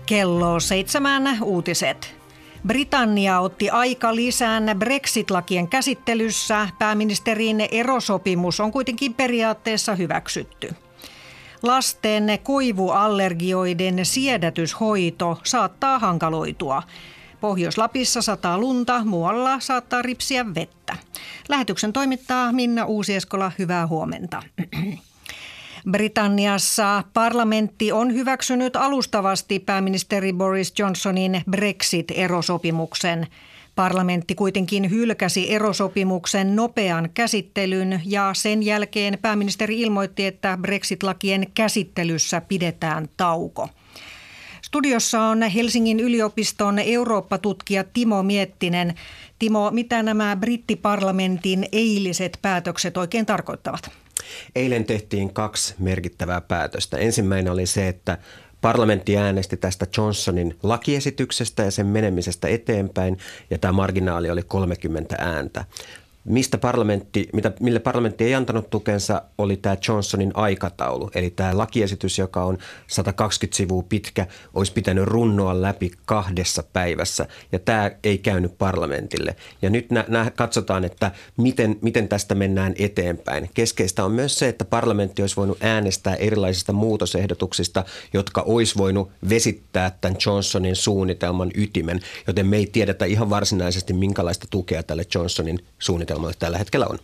Kello 7 uutiset. Britannia otti aikalisän Brexit-lakien käsittelyssä. Pääministerin erosopimus on kuitenkin periaatteessa hyväksytty. Lasten koivuallergioiden siedätyshoito saattaa hankaloitua. Pohjois-Lapissa sataa lunta, muualla saattaa ripsiä vettä. Lähetyksen toimittaa Minna Uusieskola, hyvää huomenta. Britanniassa parlamentti on hyväksynyt alustavasti pääministeri Boris Johnsonin Brexit-erosopimuksen. Parlamentti kuitenkin hylkäsi erosopimuksen nopean käsittelyn ja sen jälkeen pääministeri ilmoitti, että Brexit-lakien käsittelyssä pidetään tauko. Studiossa on Helsingin yliopiston Eurooppa-tutkija Timo Miettinen. Timo, mitä nämä brittiparlamentin eiliset päätökset oikein tarkoittavat? Eilen tehtiin 2 merkittävää päätöstä. Ensimmäinen oli se, että parlamentti äänesti tästä Johnsonin lakiesityksestä ja sen menemisestä eteenpäin, ja tämä marginaali oli 30 ääntä. Mille parlamentti ei antanut tukensa, oli tämä Johnsonin aikataulu. Eli tämä lakiesitys, joka on 120 sivua pitkä, olisi pitänyt runnoa läpi 2 päivässä. Ja tämä ei käynyt parlamentille. Ja nyt katsotaan, että miten tästä mennään eteenpäin. Keskeistä on myös se, että parlamentti olisi voinut äänestää erilaisista muutosehdotuksista, jotka olisi voinut vesittää tämän Johnsonin suunnitelman ytimen. Joten me ei tiedetä ihan varsinaisesti, minkälaista tukea tälle Johnsonin suunnitelmalle tällä hetkellä on.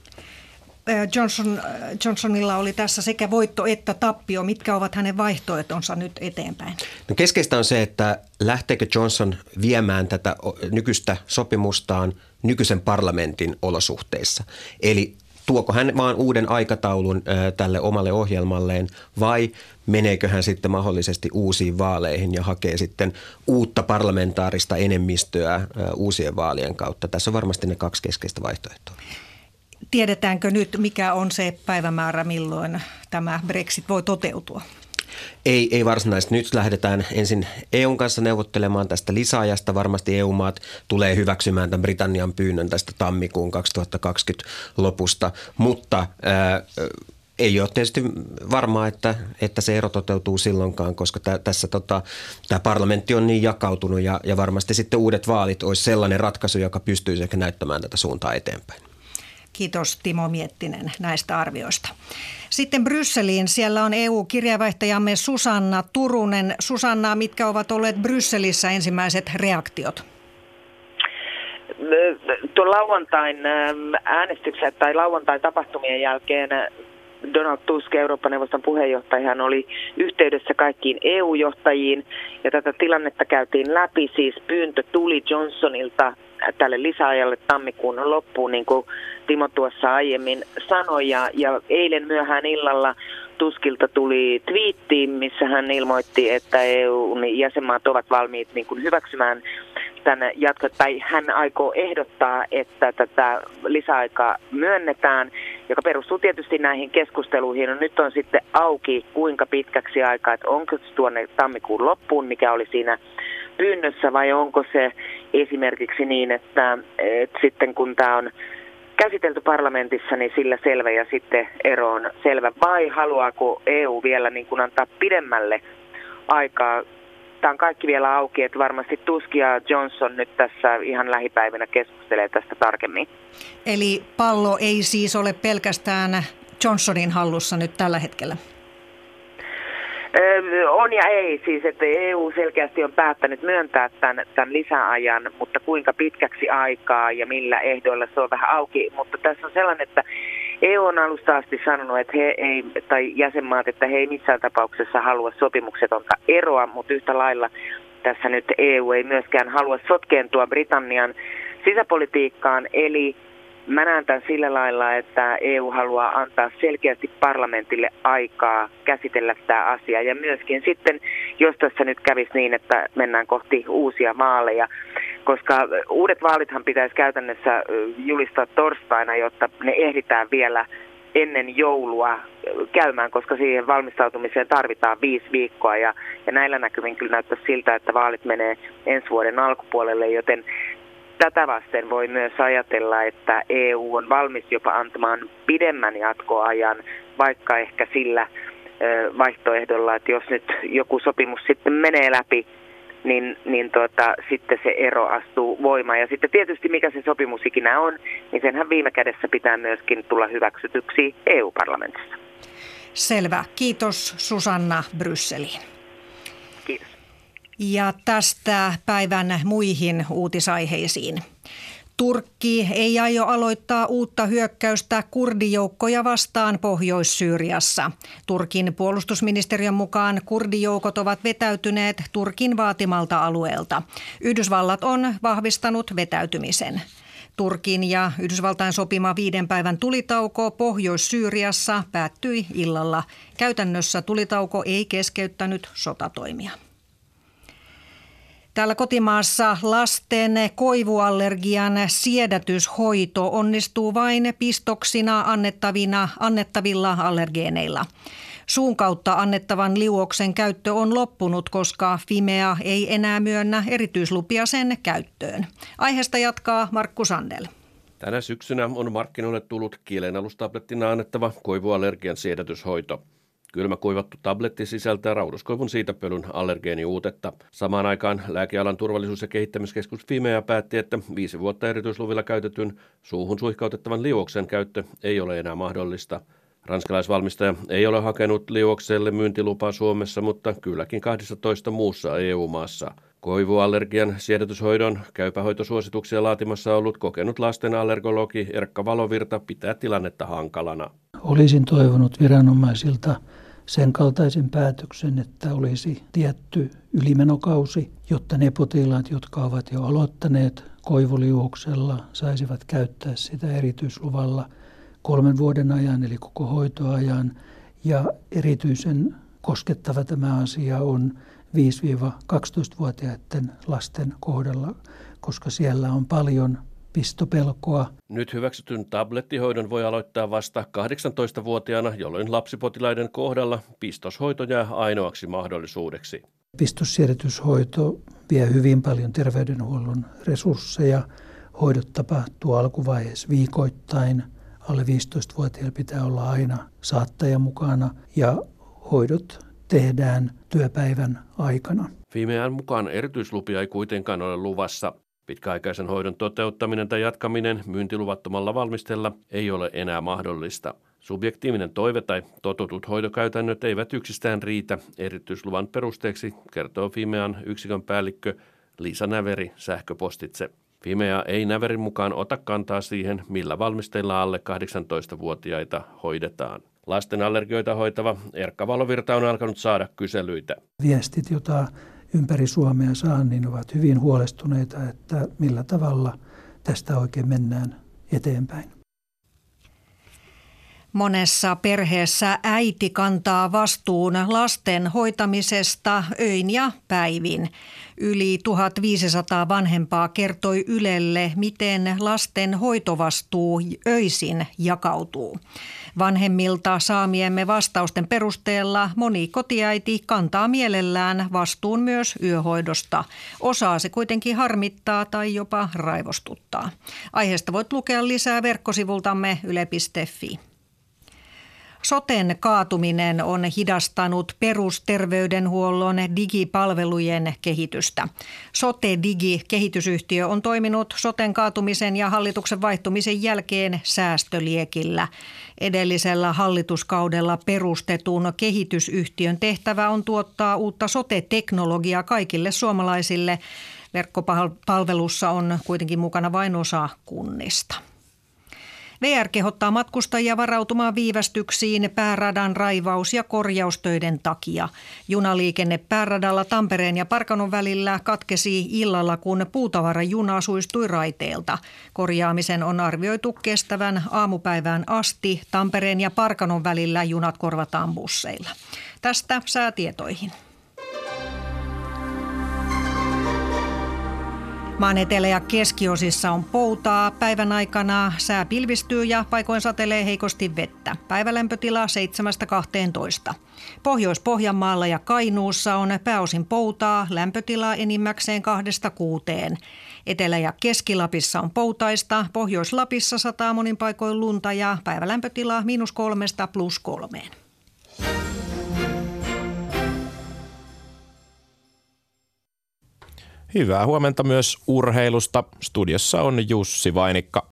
Johnsonilla oli tässä sekä voitto että tappio. Mitkä ovat hänen vaihtoehtonsa nyt eteenpäin? No keskeistä on se, että lähteekö Johnson viemään tätä nykyistä sopimustaan nykyisen parlamentin olosuhteissa. Eli tuoko hän vaan uuden aikataulun tälle omalle ohjelmalleen vai meneekö hän sitten mahdollisesti uusiin vaaleihin ja hakee sitten uutta parlamentaarista enemmistöä uusien vaalien kautta. Tässä on varmasti ne 2 keskeistä vaihtoehtoa. Tiedetäänkö nyt, mikä on se päivämäärä, milloin tämä Brexit voi toteutua? Ei varsinaisesti. Nyt lähdetään ensin EUn kanssa neuvottelemaan tästä lisäajasta. Varmasti EU-maat tulee hyväksymään tämän Britannian pyynnön tästä tammikuun 2020 lopusta, mutta ei ole tietysti varmaa, että se ero toteutuu silloinkaan, koska tämä parlamentti on niin jakautunut ja varmasti sitten uudet vaalit olisi sellainen ratkaisu, joka pystyisi ehkä näyttämään tätä suuntaa eteenpäin. Kiitos Timo Miettinen näistä arvioista. Sitten Brysseliin. Siellä on EU-kirjeenvaihtajamme Susanna Turunen. Susanna, mitkä ovat olleet Brysselissä ensimmäiset reaktiot? Tuon lauantain äänestyksen tai lauantain tapahtumien jälkeen Donald Tusk, Eurooppa-neuvoston puheenjohtaja, hän oli yhteydessä kaikkiin EU-johtajiin ja tätä tilannetta käytiin läpi. Siis pyyntö tuli Johnsonilta tälle lisäajalle tammikuun loppuun, niin kuin Timo tuossa aiemmin sanoi. Ja eilen myöhään illalla Tuskilta tuli twiitti, missä hän ilmoitti, että EU-jäsenmaat ovat valmiit niin kuin hyväksymään tämän tai hän aikoo ehdottaa, että tätä lisäaikaa myönnetään, joka perustuu tietysti näihin keskusteluihin. No, nyt on sitten auki, kuinka pitkäksi aikaa, että onko se tuonne tammikuun loppuun, mikä oli siinä pyynnössä, vai onko se esimerkiksi niin, että sitten kun tämä on käsitelty parlamentissa, niin sillä selvä ja sitten ero on selvä. Vai haluaako EU vielä niin kuin antaa pidemmälle aikaa? Tämä on kaikki vielä auki, että varmasti Tusk ja Johnson nyt tässä ihan lähipäivinä keskustelee tästä tarkemmin. Eli pallo ei siis ole pelkästään Johnsonin hallussa nyt tällä hetkellä? On ja ei, siis että EU selkeästi on päättänyt myöntää tämän lisäajan, mutta kuinka pitkäksi aikaa ja millä ehdoilla se on vähän auki. Mutta tässä on sellainen, että EU on alusta asti sanonut, että tai jäsenmaat, että he ei missään tapauksessa halua sopimuksetonta eroa, mutta yhtä lailla tässä nyt EU ei myöskään halua sotkeentua Britannian sisäpolitiikkaan, eli mä näen tämän sillä lailla, että EU haluaa antaa selkeästi parlamentille aikaa käsitellä tämä asia. Ja myöskin sitten, jos tässä nyt kävisi niin, että mennään kohti uusia vaaleja, koska uudet vaalithan pitäisi käytännössä julistaa torstaina, jotta ne ehditään vielä ennen joulua käymään, koska siihen valmistautumiseen tarvitaan 5 viikkoa. Ja näillä näkymin kyllä näyttää siltä, että vaalit menee ensi vuoden alkupuolelle, joten tätä vasten voi myös ajatella, että EU on valmis jopa antamaan pidemmän jatkoajan, vaikka ehkä sillä vaihtoehdolla, että jos nyt joku sopimus sitten menee läpi sitten se ero astuu voimaan. Ja sitten tietysti mikä se sopimus ikinä on, niin senhän viime kädessä pitää myöskin tulla hyväksytyksi EU-parlamentissa. Selvä. Kiitos Susanna Brysseliin. Kiitos. Ja tästä päivän muihin uutisaiheisiin. Turkki ei aio aloittaa uutta hyökkäystä kurdijoukkoja vastaan Pohjois-Syyriassa. Turkin puolustusministeriön mukaan kurdijoukot ovat vetäytyneet Turkin vaatimalta alueelta. Yhdysvallat on vahvistanut vetäytymisen. Turkin ja Yhdysvaltain sopima 5 päivän tulitauko Pohjois-Syyriassa päättyi illalla. Käytännössä tulitauko ei keskeyttänyt sotatoimia. Täällä kotimaassa lasten koivuallergian siedätyshoito onnistuu vain pistoksina annettavilla allergeeneilla. Suun kautta annettavan liuoksen käyttö on loppunut, koska Fimea ei enää myönnä erityislupia sen käyttöön. Aiheesta jatkaa Markku Sandel. Tänä syksynä on markkinoille tullut kielenalustablettina annettava koivuallergian siedätyshoito. Kylmä kuivattu tabletti sisältää rauduskoivun siitepölyn allergeeniuutetta. Samaan aikaan lääkealan turvallisuus- ja kehittämiskeskus Fimea päätti, että 5 vuotta erityisluvilla käytetyn suuhun suihkautettavan liuoksen käyttö ei ole enää mahdollista. Ranskalaisvalmistaja ei ole hakenut liuokselle myyntilupaa Suomessa, mutta kylläkin 12 muussa EU-maassa. Koivuallergian siedätyshoidon käypähoitosuosituksia laatimassa ollut kokenut lasten allergologi Erkka Valovirta pitää tilannetta hankalana. Olisin toivonut viranomaisilta sen kaltaisen päätöksen, että olisi tietty ylimenokausi, jotta ne potilaat, jotka ovat jo aloittaneet koivuliuoksella, saisivat käyttää sitä erityisluvalla 3 vuoden ajan, eli koko hoitoajan. Ja erityisen koskettava tämä asia on 5-12-vuotiaiden lasten kohdalla, koska siellä on paljon pistopelkoa. Nyt hyväksytyn tablettihoidon voi aloittaa vasta 18-vuotiaana, jolloin lapsipotilaiden kohdalla pistoshoito jää ainoaksi mahdollisuudeksi. Pistossiedätyshoito vie hyvin paljon terveydenhuollon resursseja. Hoidot tapahtuu alkuvaiheessa viikoittain. Alle 15-vuotiailla pitää olla aina saattaja mukana ja hoidot tehdään työpäivän aikana. Fimean mukaan erityislupia ei kuitenkaan ole luvassa. Pitkäaikaisen hoidon toteuttaminen tai jatkaminen myyntiluvattomalla valmistella ei ole enää mahdollista. Subjektiivinen toive tai totutut hoitokäytännöt eivät yksistään riitä erityisluvan perusteeksi, kertoo Fimean yksikön päällikkö Liisa Näveri sähköpostitse. Fimea ei Näverin mukaan ota kantaa siihen, millä valmisteilla alle 18-vuotiaita hoidetaan. Lasten allergioita hoitava Erkka Valovirta on alkanut saada kyselyitä. Viestit, joita ympäri Suomea saan, niin ovat hyvin huolestuneita, että millä tavalla tästä oikein mennään eteenpäin. Monessa perheessä äiti kantaa vastuun lasten hoitamisesta öin ja päivin. Yli 1500 vanhempaa kertoi Ylelle, miten lasten hoitovastuu öisin jakautuu. Vanhemmilta saamiemme vastausten perusteella moni kotiäiti kantaa mielellään vastuun myös yöhoidosta. Osaa se kuitenkin harmittaa tai jopa raivostuttaa. Aiheesta voit lukea lisää verkkosivultamme yle.fi. Soten kaatuminen on hidastanut perusterveydenhuollon digipalvelujen kehitystä. Sote-Digi-kehitysyhtiö on toiminut soten kaatumisen ja hallituksen vaihtumisen jälkeen säästöliekillä. Edellisellä hallituskaudella perustetun kehitysyhtiön tehtävä on tuottaa uutta sote-teknologiaa kaikille suomalaisille. Verkkopalvelussa on kuitenkin mukana vain osa kunnista. VR kehottaa matkustajia varautumaan viivästyksiin pääradan raivaus- ja korjaustöiden takia. Junaliikenne pääradalla Tampereen ja Parkanon välillä katkesi illalla, kun puutavarajuna suistui raiteelta. Korjaamisen on arvioitu kestävän aamupäivään asti. Tampereen ja Parkanon välillä junat korvataan busseilla. Tästä säätietoihin. Maan etelä- ja keskiosissa on poutaa. Päivän aikana sää pilvistyy ja paikoin satelee heikosti vettä. Päivälämpötila 7-12. Pohjois-Pohjanmaalla ja Kainuussa on pääosin poutaa. Lämpötila enimmäkseen 2-6. Etelä- ja Keski-Lapissa on poutaista. Pohjois-Lapissa sataa monin paikoin lunta ja päivälämpötila -3 +3. Hyvää huomenta myös urheilusta. Studiossa on Jussi Vainikka.